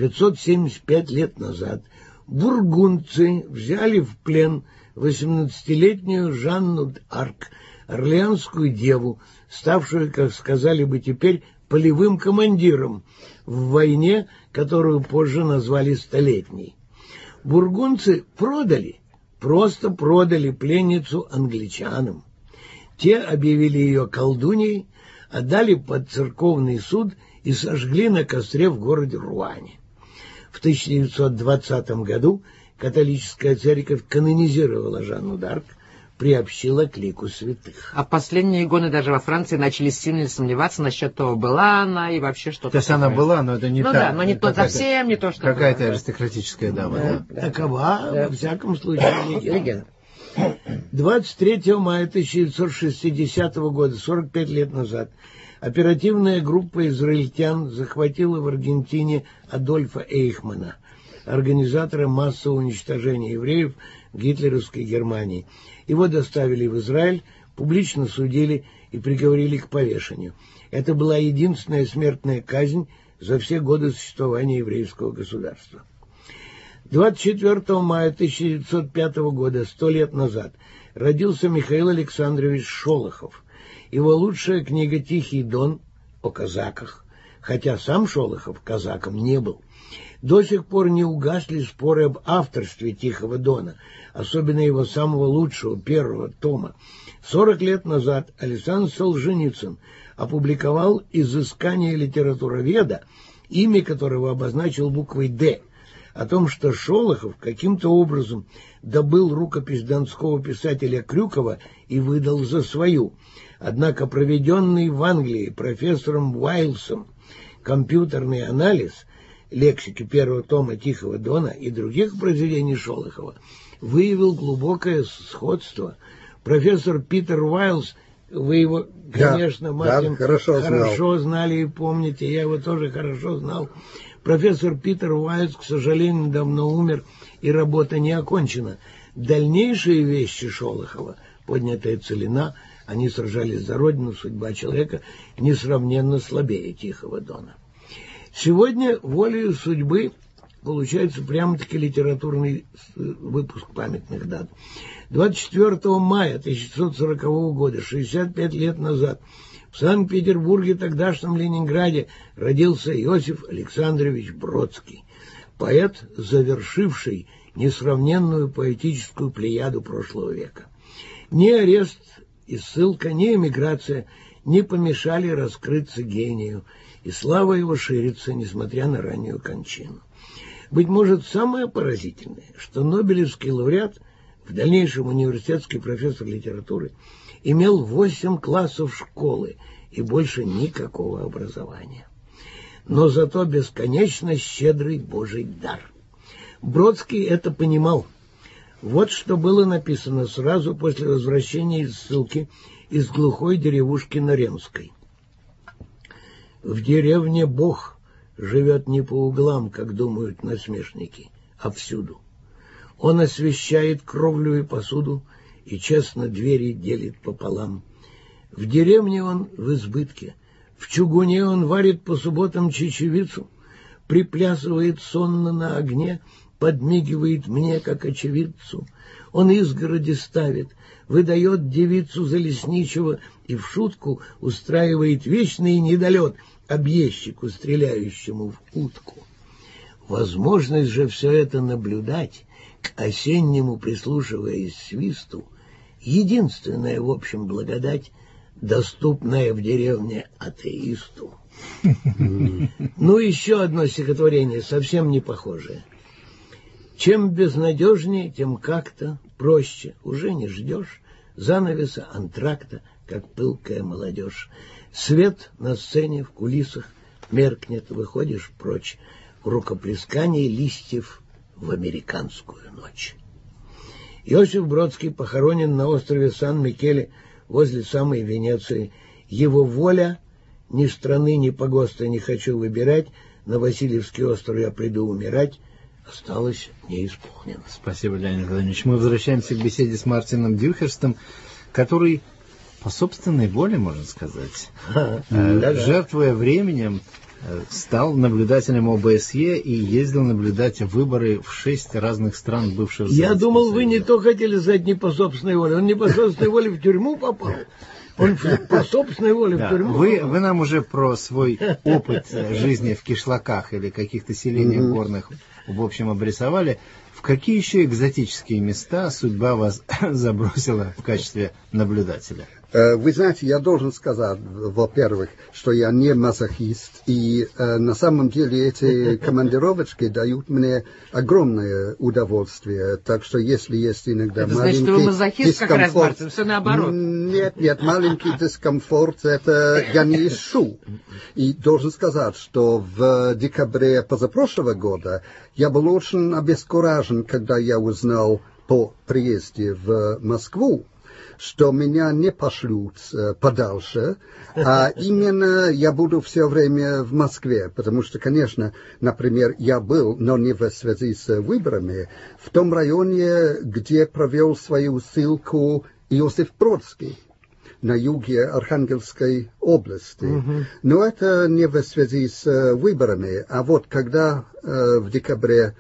Speaker 2: 575 лет назад, бургундцы взяли в плен 18-летнюю Жанну д'Арк, орлеанскую деву, ставшую, как сказали бы теперь, полевым командиром в войне, которую позже назвали Столетней. Бургундцы просто продали пленницу англичанам. Те объявили ее колдуньей, отдали под церковный суд и сожгли на костре в городе Руане. В 1920 году католическая церковь канонизировала Жанну д'Арк, приобщила к лику святых.
Speaker 3: А в последние годы даже во Франции начали сильно сомневаться насчет того, была она и вообще что-то.
Speaker 1: То есть она была, но это не та.
Speaker 3: Ну да, но не то, совсем не то, что
Speaker 1: какая-то
Speaker 3: была.
Speaker 1: Аристократическая дама.
Speaker 2: Да. Такова, во всяком случае, легенда. 23 мая 1960 года, 45 лет назад, оперативная группа израильтян захватила в Аргентине Адольфа Эйхмана, организатора массового уничтожения евреев в гитлеровской Германии. Его доставили в Израиль, публично судили и приговорили к повешению. Это была единственная смертная казнь за все годы существования еврейского государства. 24 мая 1905 года, 100 лет назад, родился Михаил Александрович Шолохов. Его лучшая книга «Тихий дон» о казаках, хотя сам Шолохов казаком не был. До сих пор не угасли споры об авторстве «Тихого дона», особенно его самого лучшего, первого тома. 40 лет назад Александр Солженицын опубликовал «Изыскание литературоведа», имя которого обозначил буквой «Д», о том, что Шолохов каким-то образом добыл рукопись донского писателя Крюкова и выдал за свою. Однако проведенный в Англии профессором Уайлсом компьютерный анализ лексики первого тома «Тихого дона» и других произведений Шолохова выявил глубокое сходство. Профессор Питер Уайлс, вы его, конечно, Мартин, хорошо знали и помните, я его тоже хорошо знал. Профессор Питер Уайлс, к сожалению, давно умер, и работа не окончена. Дальнейшие вещи Шолохова, поднятая целина, они сражались за родину, судьба человека несравненно слабее «Тихого дона». Сегодня волею судьбы получается прямо-таки литературный выпуск памятных дат. 24 мая 1640 года, 65 лет назад, в Санкт-Петербурге, тогдашнем Ленинграде, родился Иосиф Александрович Бродский, поэт, завершивший несравненную поэтическую плеяду прошлого века. Ни арест и ссылка, ни эмиграция не помешали раскрыться гению, и слава его ширится, несмотря на раннюю кончину. Быть может, самое поразительное, что Нобелевский лауреат, в дальнейшем университетский профессор литературы, имел 8 классов школы и больше никакого образования. Но зато бесконечно щедрый Божий дар. Бродский это понимал. Вот что было написано сразу после возвращения из ссылки из глухой деревушки Наренской. В деревне Бог живет не по углам, как думают насмешники, а всюду. Он освещает кровлю и посуду, и честно двери делит пополам. В деревне он в избытке, в чугуне он варит по субботам чечевицу, приплясывает сонно на огне, подмигивает мне, как очевидцу. Он изгороди ставит, выдает девицу за лесничего и в шутку устраивает вечный недолет объездчику, стреляющему в утку. Возможность же все это наблюдать, к осеннему прислушиваясь свисту, единственная, в общем, благодать, доступная в деревне атеисту. Ну, еще одно стихотворение, совсем не похожее. Чем безнадежнее, тем как-то проще. Уже не ждешь занавеса антракта, как пылкая молодежь. Свет на сцене, в кулисах меркнет, выходишь прочь. В рукоплескании листьев в американскую ночь. Иосиф Бродский похоронен на острове Сан-Микеле возле самой Венеции. Его воля ни страны, ни погоста не хочу выбирать, на Васильевский остров я приду умирать, осталось неисполнено.
Speaker 1: Спасибо, Леонид Владимирович. Мы возвращаемся к беседе с Мартином Дюрхерстом, который по собственной воле, можно сказать, жертвуя временем, стал наблюдателем ОБСЕ и ездил наблюдать выборы в 6 разных стран бывшего Советского Союза.
Speaker 2: Я думал, вы не то хотели сказать не по собственной воле. Он не по собственной воле в тюрьму попал. Он по собственной воле в тюрьму.
Speaker 1: Вы нам уже про свой опыт жизни в кишлаках или каких-то селениях горных в общем обрисовали. В какие еще экзотические места судьба вас забросила в качестве наблюдателя?
Speaker 4: Вы знаете, я должен сказать, во-первых, что я не мазохист, и на самом деле эти командировочки дают мне огромное удовольствие, так что если есть иногда
Speaker 3: это
Speaker 4: маленький
Speaker 3: значит, что вы мазохист как раз,
Speaker 4: дискомфорт...
Speaker 3: все наоборот.
Speaker 4: Нет, маленький дискомфорт, это я не ищу. И должен сказать, что в декабре позапрошлого года я был очень обескуражен, когда я узнал по приезде в Москву, что меня не пошлют подальше, а именно я буду все время в Москве, потому что, конечно, например, я был, но не в связи с выборами, в том районе, где провел свою ссылку Иосиф Бродский, на юге Архангельской области. Но это не в связи с выборами, а вот когда в декабре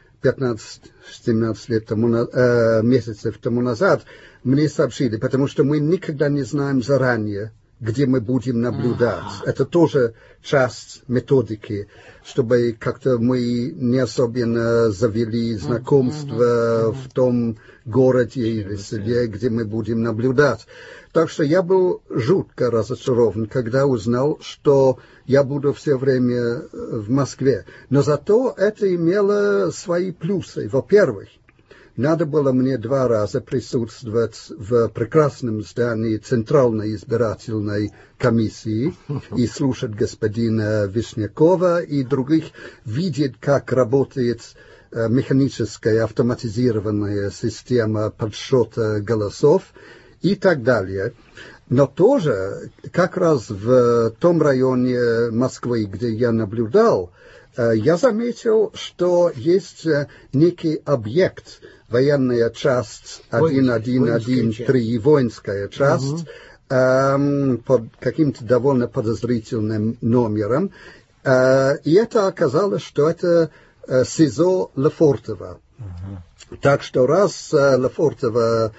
Speaker 4: 15-17 месяцев тому назад мне сообщили, потому что мы никогда не знаем заранее, где мы будем наблюдать. Это тоже часть методики, чтобы как-то мы не особенно завели знакомство в том городе или селе, где мы будем наблюдать. Так что я был жутко разочарован, когда узнал, что я буду все время в Москве. Но зато это имело свои плюсы. Во-первых, надо было мне 2 раза присутствовать в прекрасном здании Центральной избирательной комиссии и слушать господина Вишнякова и других, видеть, как работает механическая автоматизированная система подсчета голосов и так далее. Но тоже, как раз в том районе Москвы, где я наблюдал, я заметил, что есть некий объект, военная часть 1113, воинская часть, под каким-то довольно подозрительным номером. И это оказалось, что это СИЗО Лефортово. Так что раз Лефортово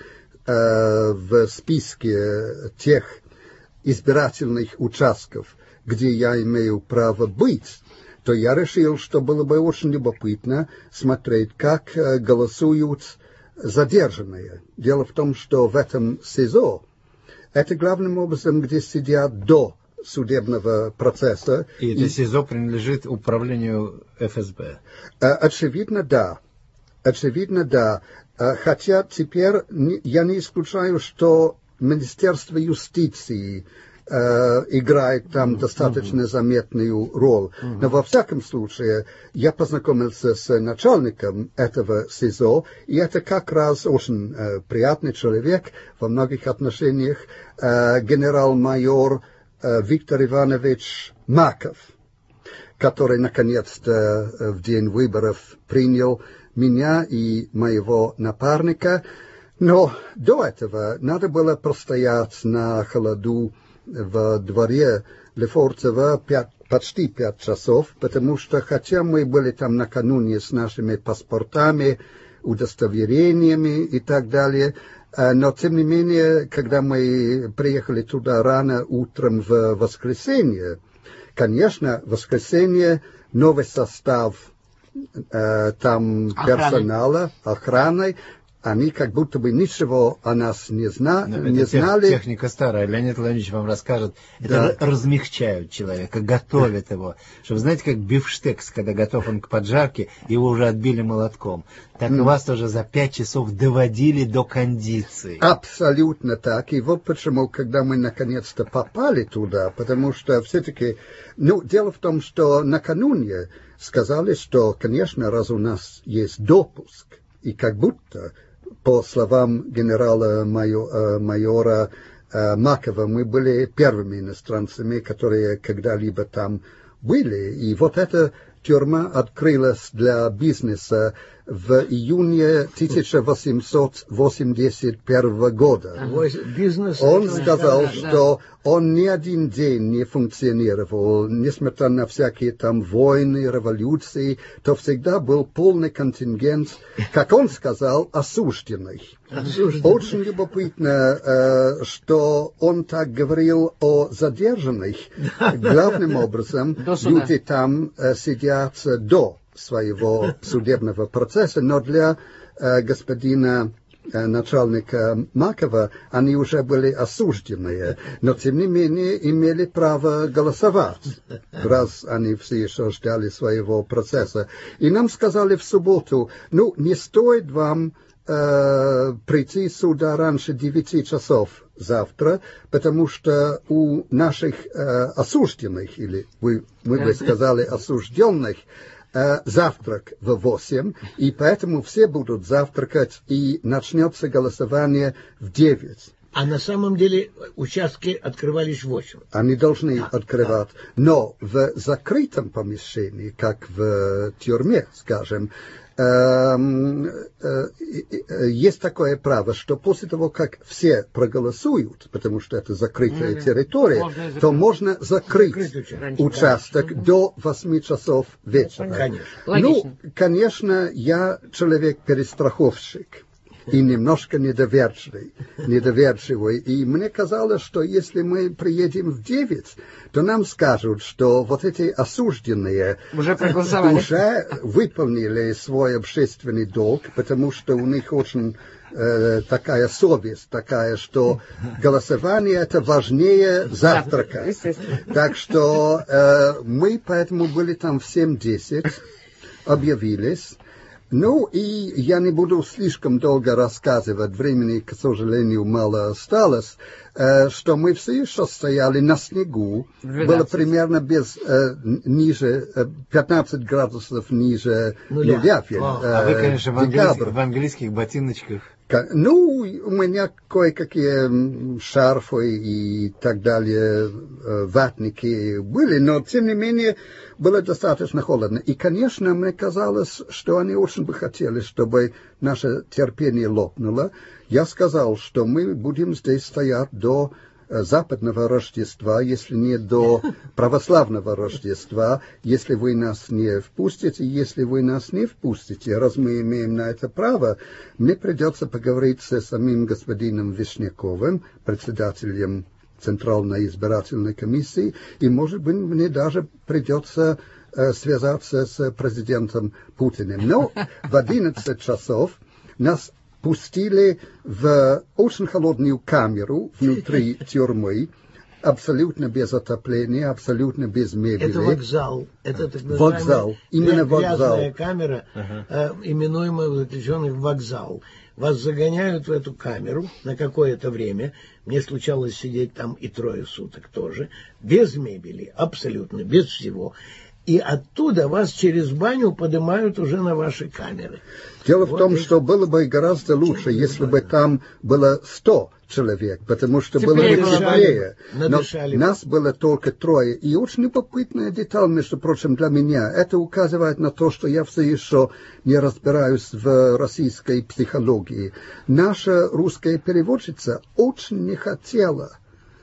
Speaker 4: в списке тех избирательных участков, где я имею право быть, то я решил, что было бы очень любопытно смотреть, как голосуют задержанные. Дело в том, что в этом СИЗО это главным образом, где сидят до судебного процесса.
Speaker 1: И это СИЗО принадлежит управлению ФСБ?
Speaker 4: Очевидно, да. Очевидно, да. Хотя теперь я не исключаю, что Министерство юстиции играет там достаточно заметную роль. Но во всяком случае, я познакомился с начальником этого СИЗО, и это как раз очень приятный человек во многих отношениях, генерал-майор Виктор Иванович Маков, который наконец-то в день выборов принял меня и моего напарника. Но до этого надо было простоять на холоду в дворе Лефортово почти 5 часов, потому что, хотя мы были там накануне с нашими паспортами, удостоверениями и так далее, но, тем не менее, когда мы приехали туда рано утром в воскресенье, конечно, в воскресенье новый состав там персонала, охраны, они как будто бы ничего о нас не знали.
Speaker 1: Техника старая. Леонид Владимирович вам расскажет. Это размягчают человека, готовят его. Чтобы, знаете, как бифштекс, когда готов он к поджарке, его уже отбили молотком. Так и вас тоже за 5 часов доводили до кондиции.
Speaker 4: Абсолютно так. И вот почему, когда мы наконец-то попали туда, потому что все-таки, дело в том, что накануне сказали, что, конечно, раз у нас есть допуск, и как будто, по словам генерала-майора Макова, мы были первыми иностранцами, которые когда-либо там были. И вот эта тюрьма открылась для бизнеса в июне 1881 года. Он сказал, что он ни один день не функционировал, несмотря на всякие там войны, революции, то всегда был полный контингент, как он сказал, осужденных. Очень любопытно, что он так говорил о задержанных. Главным образом, люди там сидят до своего судебного процесса, но для господина начальника Макова они уже были осужденные, но тем не менее имели право голосовать, раз они все еще ждали своего процесса. И нам сказали в субботу, не стоит вам прийти сюда раньше 9 часов завтра, потому что у наших осужденных, или мы бы сказали осужденных, завтрак в 8, и поэтому все будут завтракать, и начнется голосование в 9.
Speaker 2: А на самом деле участки открывались в 8.
Speaker 4: Они должны открывать, но в закрытом помещении, как в тюрьме, скажем, есть такое право, что после того, как все проголосуют, потому что это закрытая территория, то можно закрыть участок до 8 часов вечера. Конечно, я человек-перестраховщик и немножко недоверчивый. И мне казалось, что если мы приедем в 9, то нам скажут, что вот эти осужденные уже выполнили свой общественный долг, потому что у них очень такая совесть, такая, что голосование это важнее завтрака. Так что мы поэтому были там в 7:10, объявились. И я не буду слишком долго рассказывать, времени, к сожалению, мало осталось, что мы все еще стояли на снегу, 12. Было примерно ниже, 15 градусов ниже нуля.
Speaker 1: А вы, конечно, в английских ботиночках.
Speaker 4: У меня кое-какие шарфы и так далее, ватники были, но, тем не менее, было достаточно холодно. И, конечно, мне казалось, что они очень бы хотели, чтобы наше терпение лопнуло. Я сказал, что мы будем здесь стоять до западного Рождества, если не до православного Рождества, если вы нас не впустите, если вы нас не впустите, раз мы имеем на это право, мне придется поговорить с самим господином Вишняковым, председателем Центральной избирательной комиссии, и, может быть, мне даже придется связаться с президентом Путиным. Но в 11 часов нас пустили в очень холодную камеру внутри тюрьмы, абсолютно без отопления, абсолютно без мебели.
Speaker 2: Это вокзал. Это так называемая
Speaker 4: вокзал. Именно вокзал.
Speaker 2: Грязная камера, именуемая у заключенных вокзал. Вас загоняют в эту камеру на какое-то время. Мне случалось сидеть там и 3 суток тоже. Без мебели, абсолютно, без всего. И оттуда вас через баню поднимают уже на ваши камеры.
Speaker 4: Дело в том, что было бы гораздо лучше, если бы там было 100 человек, потому что было бы теплее. Но нас было только 3. И очень любопытная деталь, между прочим, для меня. Это указывает на то, что я все еще не разбираюсь в российской психологии. Наша русская переводчица очень не хотела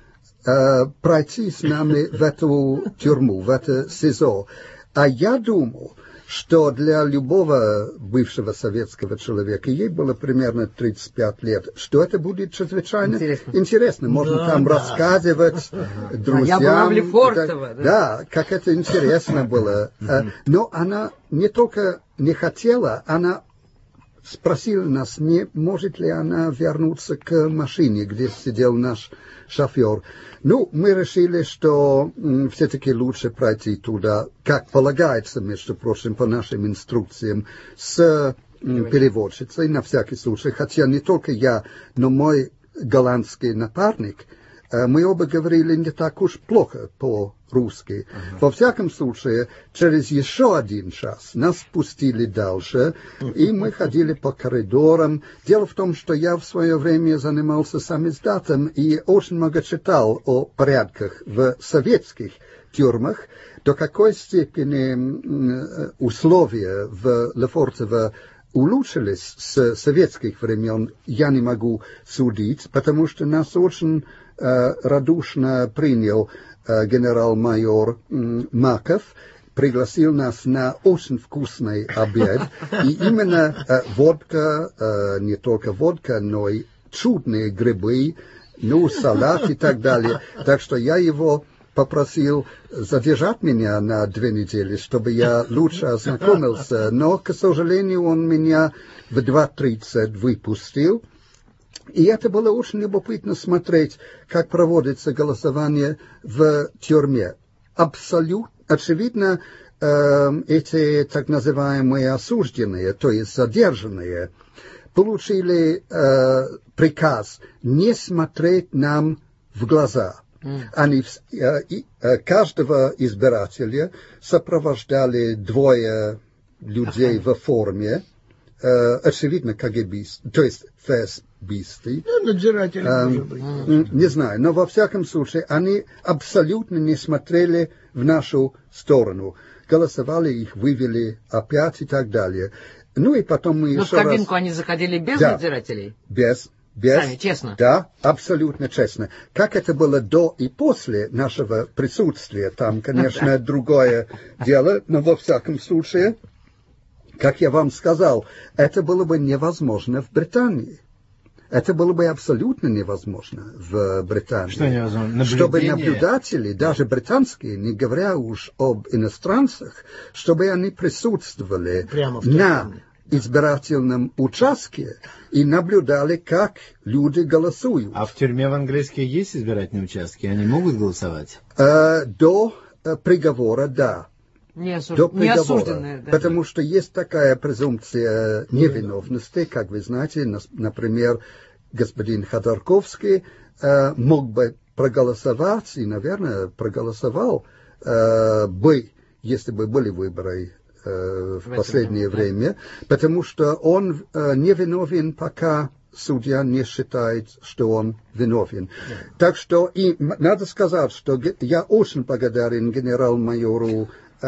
Speaker 4: пройти с нами в эту тюрьму, в это СИЗО. А я думал, что для любого бывшего советского человека, ей было примерно 35 лет, что это будет чрезвычайно интересно. Можно там рассказывать друзьям.
Speaker 3: Я была в Лефортово.
Speaker 4: Да, как это интересно было. Но она не только не хотела, она спросила нас, не может ли она вернуться к машине, где сидел наш шофер. Ну, мы решили, что все-таки лучше пройти туда, как полагается, между прочим, по нашим инструкциям, с переводчицей на всякий случай. Хотя не только я, но мой голландский напарник, мы оба говорили не так уж плохо по-русски. Во всяком случае, через еще один час нас пустили дальше, и мы ходили по коридорам. Дело в том, что я в свое время занимался самиздатом и очень много читал о порядках в советских тюрьмах, до какой степени условия в Лефортово улучшились с советских времен, я не могу судить, потому что нас очень радушно принял генерал-майор Маков, пригласил нас на очень вкусный обед, и именно водка, не только водка, но и чудные грибы, ну, салат и так далее. Так что я его попросил задержать меня на 2 недели, чтобы я лучше ознакомился, но, к сожалению, он меня в 2:30 выпустил. И это было очень любопытно смотреть, как проводится голосование в тюрьме. Абсолютно, очевидно, эти так называемые осужденные, то есть задержанные, получили приказ не смотреть нам в глаза. Они каждого избирателя сопровождали 2 людей в форме, очевидно, КГБисты, то есть ФСБисты.
Speaker 2: Надзиратели, может быть.
Speaker 4: Не знаю, но во всяком случае они абсолютно не смотрели в нашу сторону. Голосовали, их вывели опять и так далее. Ну и потом мы еще раз...
Speaker 3: Но в кабинку они заходили без надзирателей?
Speaker 4: Без.
Speaker 3: Сами, честно?
Speaker 4: Да, абсолютно честно. Как это было до и после нашего присутствия, там, конечно, другое дело, но во всяком случае, как я вам сказал, это было бы невозможно в Британии. Это было бы абсолютно невозможно в Британии.
Speaker 1: Что невозможно?
Speaker 4: Чтобы наблюдатели, даже британские, не говоря уж об иностранцах, чтобы они присутствовали на избирательном участке и наблюдали, как люди голосуют.
Speaker 1: А в тюрьме в английской есть избирательные участки? Они могут голосовать?
Speaker 4: До приговора, да.
Speaker 3: Не осужденные, да.
Speaker 4: Потому что есть такая презумпция невиновности, как вы знаете, например, господин Ходорковский мог бы проголосовать, и, наверное, проголосовал бы, если бы были выборы в последнее время, потому что он невиновен, пока судья не считает, что он виновен. Так что, и надо сказать, что я очень благодарен генерал-майору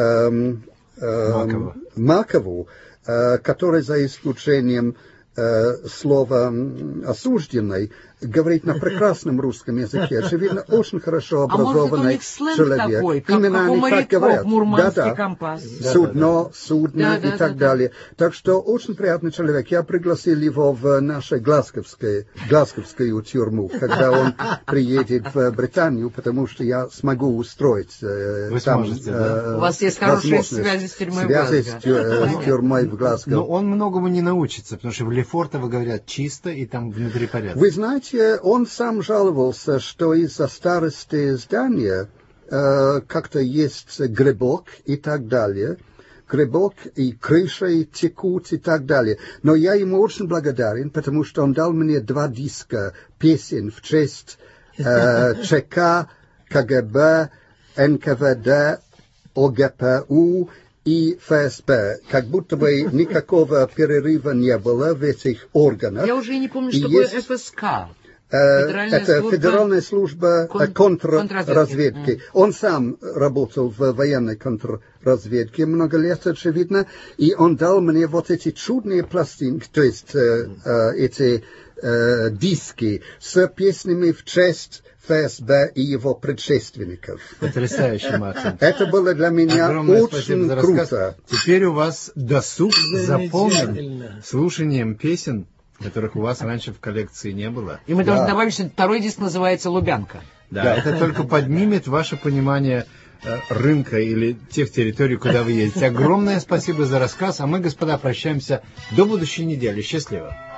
Speaker 4: Макову, который, за исключением слова «осужденный», говорит на прекрасном русском языке. Очевидно, очень хорошо образованный человек.
Speaker 3: Такой, именно они так говорят. Мурманский компас.
Speaker 4: Судно и так далее. Так что очень приятный человек. Я пригласил его в нашу Глазговскую тюрьму, когда он приедет в Британию, потому что я смогу устроить там...
Speaker 3: У вас есть хорошие связи с тюрьмой в Глазго.
Speaker 4: с тюрьмой в Глазго.
Speaker 1: Но он многому не научится, потому что в Лефортово говорят чисто, и там внутри порядок.
Speaker 4: Вы знаете, он сам жаловался, что из-за старости здания как-то есть грибок и так далее. Грибок и крыши текут и так далее. Но я ему очень благодарен, потому что он дал мне 2 диска песен в честь ЧК, КГБ, НКВД, ОГПУ и ФСБ, как будто бы никакого перерыва не было в этих органах.
Speaker 3: Я уже не помню, что такое ФСК.
Speaker 4: Это Федеральная служба контрразведки. Он сам работал в военной контрразведке много лет, очевидно, и он дал мне вот эти чудные пластинки, то есть эти диски с песнями в честь ФСБ и его предшественников.
Speaker 1: Потрясающе, Мартин.
Speaker 4: Это было для меня
Speaker 1: огромное
Speaker 4: очень круто.
Speaker 1: Теперь у вас досуг заполнен слушанием песен, которых у вас раньше в коллекции не было.
Speaker 3: И мы должны добавить, что 2-й диск называется «Лубянка».
Speaker 1: Да, это только поднимет ваше понимание рынка или тех территорий, куда вы едете. Огромное спасибо за рассказ, а мы, господа, прощаемся до будущей недели. Счастливо.